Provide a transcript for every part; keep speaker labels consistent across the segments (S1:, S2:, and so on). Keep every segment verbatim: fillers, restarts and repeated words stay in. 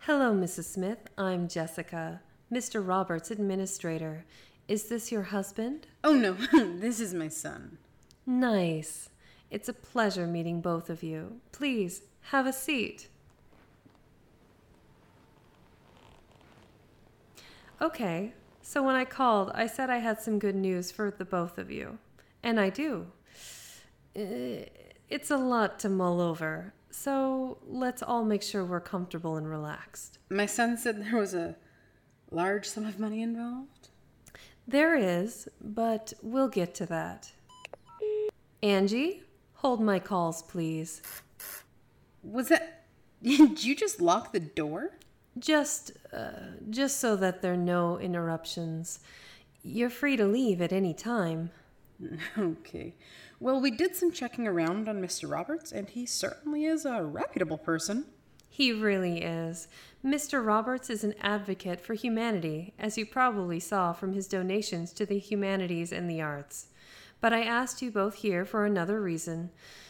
S1: Hello, Missus Smith. I'm Jessica, Mister Roberts' administrator. Is this your husband?
S2: Oh, no. This is my son.
S1: Nice. It's a pleasure meeting both of you. Please, have a seat. Okay, so when I called, I said I had some good news for the both of you. And I do. It's a lot to mull over, so let's all make sure we're comfortable and relaxed.
S2: My son said there was a large sum of money involved.
S1: There is, but we'll get to that. Angie, hold my calls, please.
S2: Was that... Did you just lock the door?
S1: Just, uh, just so that there are no interruptions. You're free to leave at any time.
S2: Okay. Well, we did some checking around on Mister Roberts, and he certainly is a reputable person.
S1: He really is. Mister Roberts is an advocate for humanity, as you probably saw from his donations to the humanities and the arts. But I asked you both here for another reason.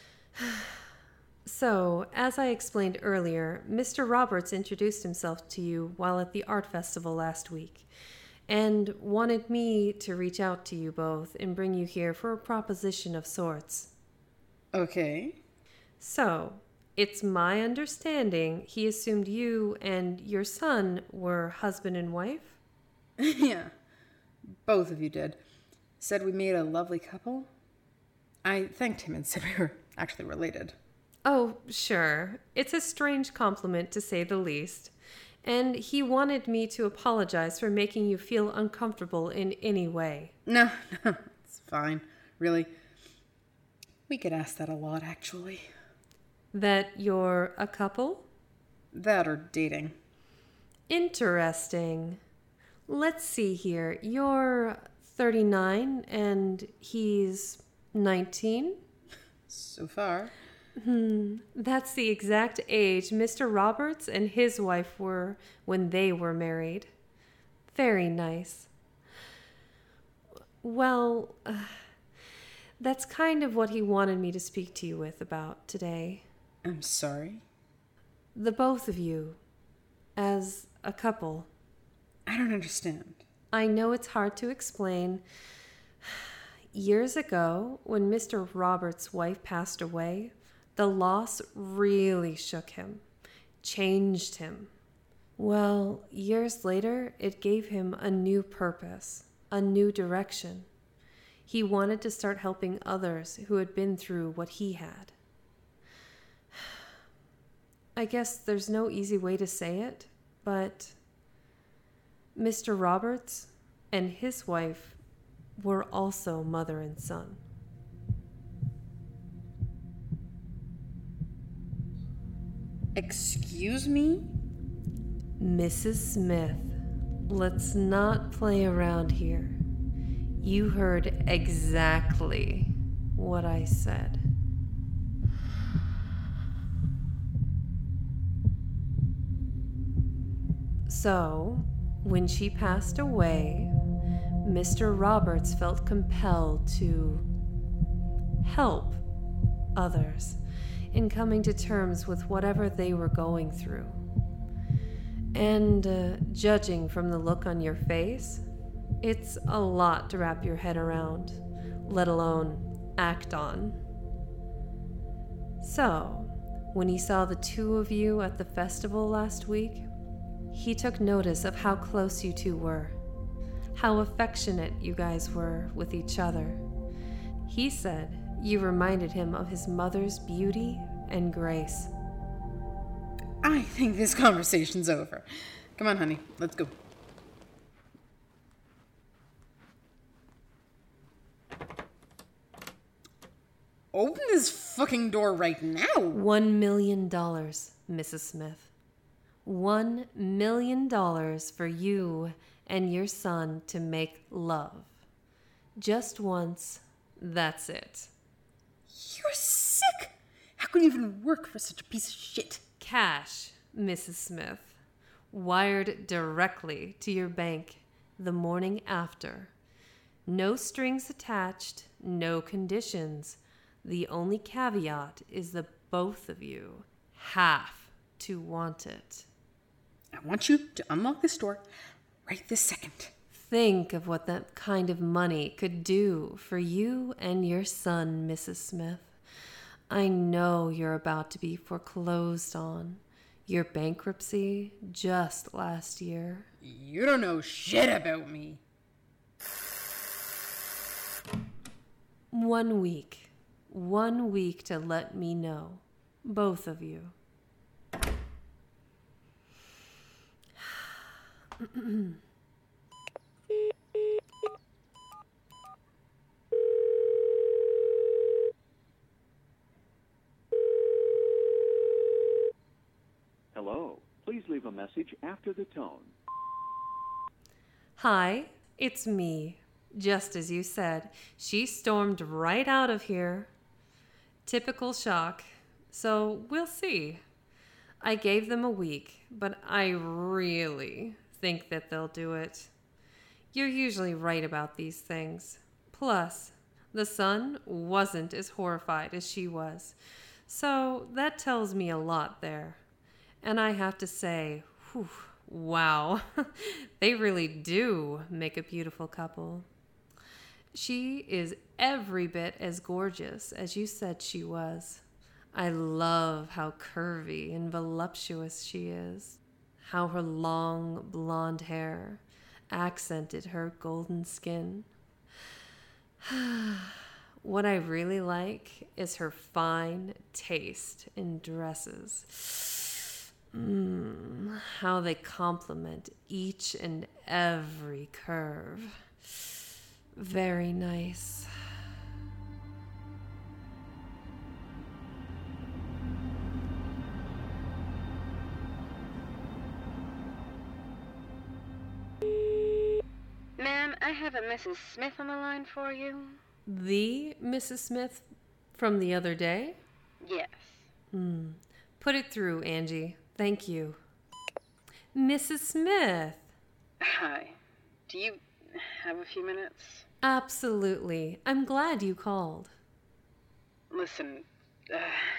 S1: So, as I explained earlier, Mister Roberts introduced himself to you while at the art festival last week, and wanted me to reach out to you both and bring you here for a proposition of sorts.
S2: Okay.
S1: So, it's my understanding he assumed you and your son were husband and wife?
S2: Yeah, both of you did. Said we made a lovely couple. I thanked him and said we were actually related.
S1: Oh, sure. It's a strange compliment, to say the least. And he wanted me to apologize for making you feel uncomfortable in any way.
S2: No, no, it's fine. Really. We get asked that a lot, actually.
S1: That you're a couple?
S2: That or dating.
S1: Interesting. Let's see here. You're thirty-nine and he's nineteen?
S2: So far.
S1: Hmm. That's the exact age Mister Roberts and his wife were when they were married. Very nice. Well, uh, that's kind of what he wanted me to speak to you with about today.
S2: I'm sorry?
S1: The both of you, as a couple.
S2: I don't understand.
S1: I know it's hard to explain. Years ago, when Mister Roberts' wife passed away, the loss really shook him, changed him. Well, years later, it gave him a new purpose, a new direction. He wanted to start helping others who had been through what he had. I guess there's no easy way to say it, but Mister Roberts and his wife were also mother and son.
S2: Excuse me?
S1: Missus Smith, let's not play around here. You heard exactly what I said. So, when she passed away, Mister Roberts felt compelled to help others in coming to terms with whatever they were going through. And uh, judging from the look on your face, it's a lot to wrap your head around, let alone act on. So, when he saw the two of you at the festival last week, he took notice of how close you two were, how affectionate you guys were with each other. He said you reminded him of his mother's beauty and grace.
S2: I think this conversation's over. Come on, honey, let's go. Open this fucking door right now.
S1: One million dollars, Missus Smith. One million dollars for you and your son to make love. Just once, that's it.
S2: You're sick. How can you even work for such a piece of shit?
S1: Cash, Missus Smith. Wired directly to your bank the morning after. No strings attached, no conditions. The only caveat is the both of you have to want it.
S2: I want you to unlock this door right this second.
S1: Think of what that kind of money could do for you and your son, Missus Smith. I know you're about to be foreclosed on. Your bankruptcy just last year.
S2: You don't know shit about me.
S1: One week. One week to let me know. Both of you.
S3: Hello. Please leave a message after the tone.
S1: Hi, it's me. Just as you said, she stormed right out of here. Typical shock. So we'll see. I gave them a week, but I really think that they'll do it. You're usually right about these things. Plus, the son wasn't as horrified as she was. So that tells me a lot there. And I have to say, whew, wow, they really do make a beautiful couple. She is every bit as gorgeous as you said she was. I love how curvy and voluptuous she is, how her long blonde hair accented her golden skin. What I really like is her fine taste in dresses. Mmm, how they complement each and every curve. Very nice.
S4: Ma'am, I have a Missus Smith on the line for you.
S1: The Missus Smith from the other day?
S4: Yes.
S1: Hmm. Put it through, Angie. Thank you. Missus Smith.
S4: Hi. Do you have a few minutes?
S1: Absolutely. I'm glad you called.
S4: Listen, uh,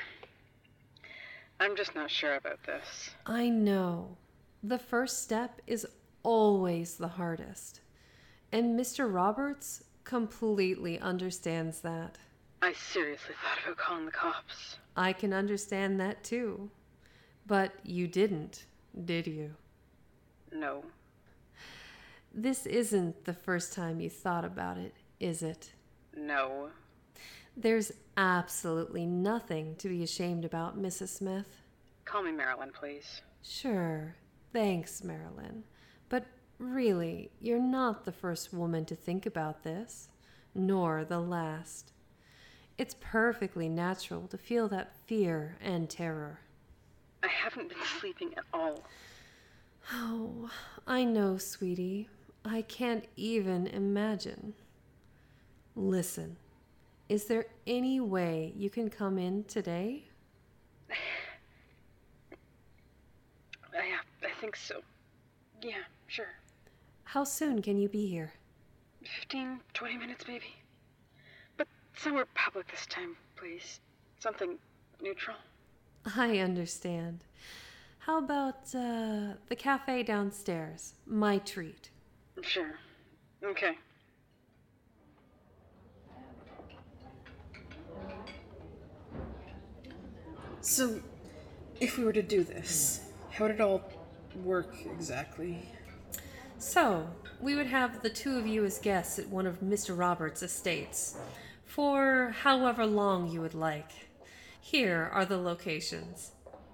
S4: I'm just not sure about this.
S1: I know. The first step is always the hardest. And Mister Roberts completely understands that.
S4: I seriously thought about calling the cops.
S1: I can understand that too. But you didn't, did you?
S4: No.
S1: This isn't the first time you thought about it, is it?
S4: No.
S1: There's absolutely nothing to be ashamed about, Missus Smith.
S4: Call me Marilyn, please.
S1: Sure. Thanks, Marilyn. But really, you're not the first woman to think about this, nor the last. It's perfectly natural to feel that fear and terror.
S4: I haven't been sleeping at all.
S1: Oh, I know, sweetie. I can't even imagine. Listen, is there any way you can come in today?
S4: I, I think so. Yeah, sure.
S1: How soon can you be here?
S4: Fifteen, twenty minutes, maybe. But somewhere public this time, please. Something neutral.
S1: I understand. How about uh, the cafe downstairs? My treat.
S4: Sure. Okay.
S2: So, if we were to do this, how would it all work exactly?
S1: So, we would have the two of you as guests at one of Mister Roberts' estates for however long you would like. Here are the locations.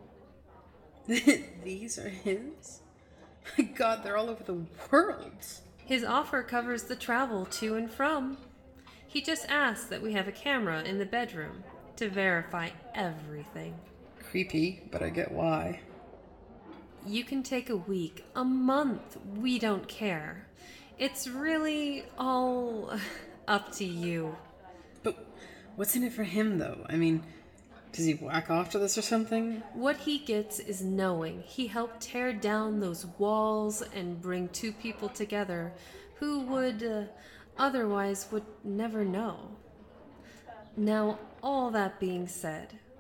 S2: These are his? My God, they're all over the world.
S1: His offer covers the travel to and from. He just asked that we have a camera in the bedroom to verify everything.
S2: Creepy, but I get why.
S1: You can take a week, a month, we don't care. It's really all up to you.
S2: But what's in it for him, though? I mean, does he whack off to this or something?
S1: What he gets is knowing he helped tear down those walls and bring two people together who would uh, otherwise would never know. Now, all that being said,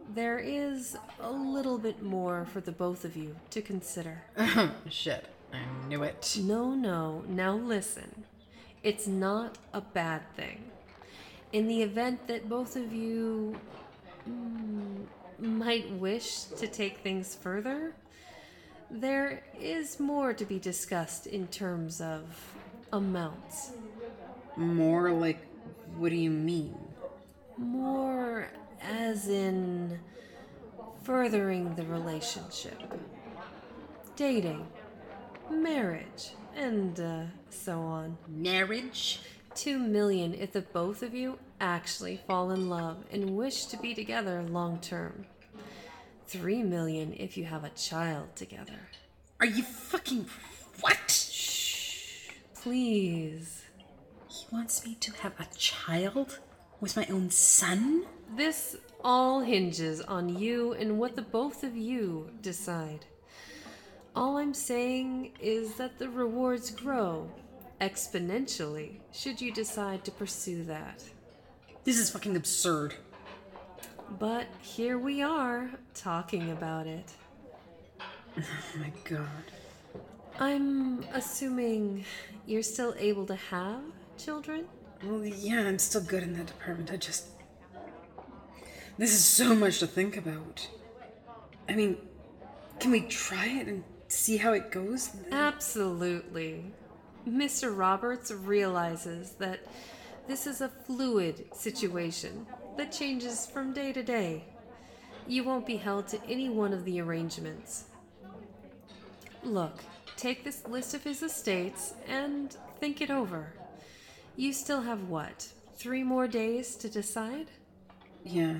S1: there is a little bit more for the both of you to consider.
S2: Shit, I knew it.
S1: No, no, now listen. It's not a bad thing. In the event that both of you mm, might wish to take things further, there is more to be discussed in terms of amounts.
S2: More like, what do you mean?
S1: More as in furthering the relationship. Dating, marriage, and uh, so on.
S2: Marriage?
S1: Two million if the both of you actually fall in love and wish to be together long term. Three million if you have a child together.
S2: Are you fucking... what?
S1: Shh, please.
S2: He wants me to have a child with my own son?
S1: This all hinges on you and what the both of you decide. All I'm saying is that the rewards grow exponentially should you decide to pursue that.
S2: This is fucking absurd.
S1: But here we are, talking about it.
S2: Oh my god.
S1: I'm assuming you're still able to have children?
S2: Well, yeah, I'm still good in that department. I just... This is so much to think about. I mean, can we try it and see how it goes?
S1: Absolutely. Mister Roberts realizes that this is a fluid situation that changes from day to day. You won't be held to any one of the arrangements. Look, take this list of his estates and think it over. You still have what, three more days to decide?
S2: Yeah.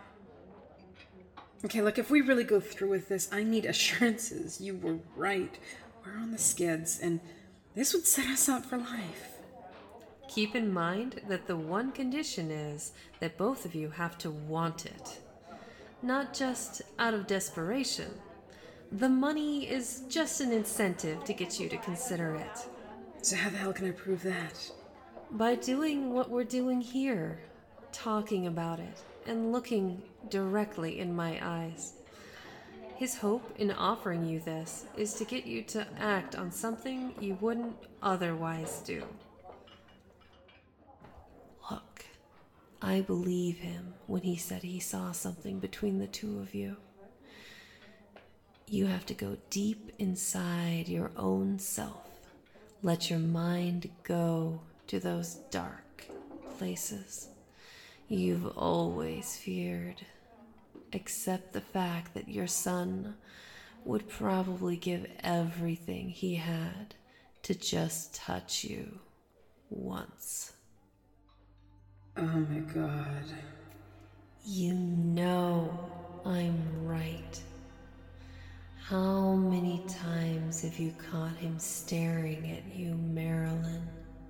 S2: Okay, look, if we really go through with this, I need assurances. You were right. We're on the skids, and this would set us up for life.
S1: Keep in mind that the one condition is that both of you have to want it. Not just out of desperation. The money is just an incentive to get you to consider it.
S2: So how the hell can I prove that?
S1: By doing what we're doing here, talking about it, and looking directly in my eyes. His hope in offering you this is to get you to act on something you wouldn't otherwise do. Look, I believe him when he said he saw something between the two of you. You have to go deep inside your own self. Let your mind go to those dark places you've always feared. Accept the fact that your son would probably give everything he had to just touch you once.
S2: Oh my god.
S1: You know I'm right. How many times have you caught him staring at you, Marilyn?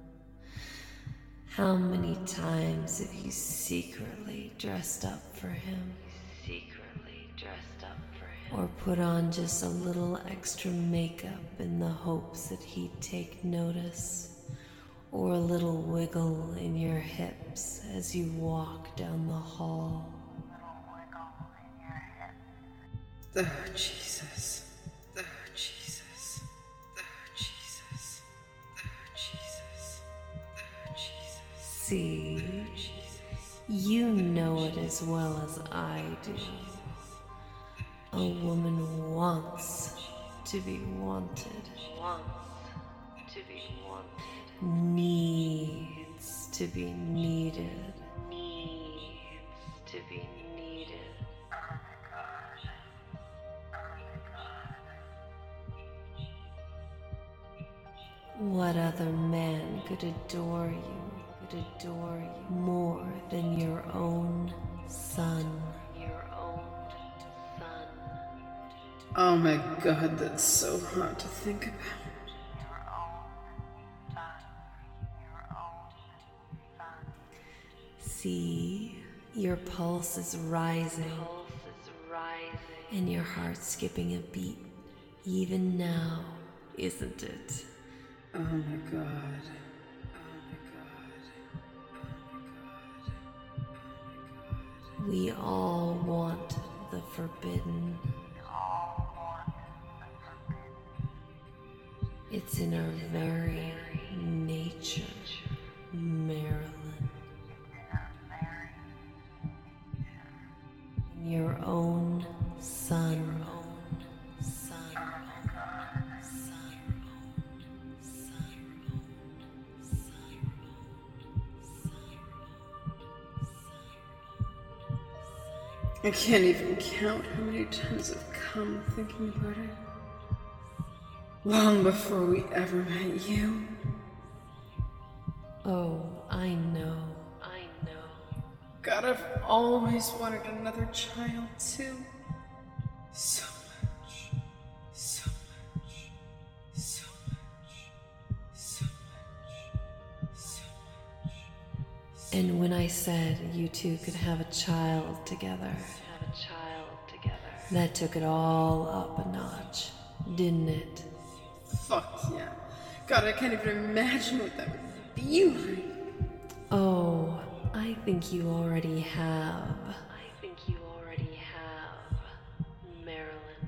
S1: How many times have you secretly dressed up for him? Secretly dressed up for him? Or put on just a little extra makeup in the hopes that he'd take notice? Or a little wiggle in your hips as you walk down the hall?
S2: Oh, Jesus. Oh, Jesus. Oh, Jesus. Oh, Jesus. Oh, Jesus.
S1: See,
S2: Oh, Jesus.
S1: you know it as well as I do. A woman wants to be wanted. Wants to be wanted. Needs to be needed. Needs to be needed. What other man could adore you, could adore you more than your own son? Your own son.
S2: Oh my god, that's so hard to think about.
S1: See, your pulse is rising. Pulse is rising. And your heart skipping a beat, even now, isn't it?
S2: Oh my god. Oh my god. Oh my god. Oh my god.
S1: We all want the forbidden. It's in our very nature, Marilyn. Your own son.
S2: I can't even count how many times I've come thinking about it. Long before we ever met you.
S1: Oh, I know, I know.
S2: God, I've always wanted another child too. So much, so much, so much, so much, so much.
S1: And when I said you two could have a child together, have a child together, that took it all up a notch, didn't it?
S2: Fuck yeah. God, I can't even imagine what that would be like.
S1: Oh, I think you already have. I think you already have, Marilyn.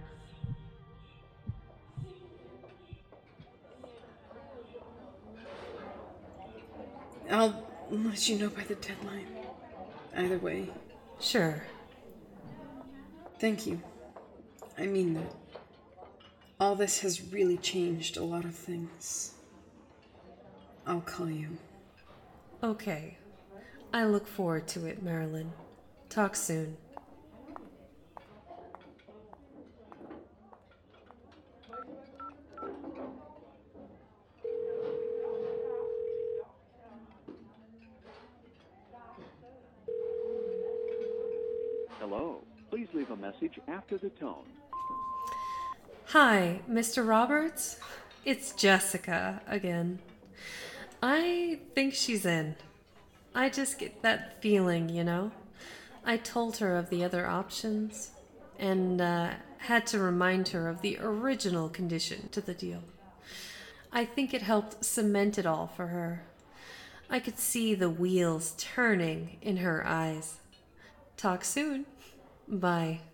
S2: I'll let you know by the deadline. Either way.
S1: Sure.
S2: Thank you. I mean that. All this has really changed a lot of things. I'll call you.
S1: Okay. I look forward to it, Marilyn. Talk soon.
S3: Hello. Please leave a message after the tone.
S1: Hi, Mister Roberts? It's Jessica again. I think she's in. I just get that feeling, you know? I told her of the other options and uh, had to remind her of the original condition to the deal. I think it helped cement it all for her. I could see the wheels turning in her eyes. Talk soon. Bye.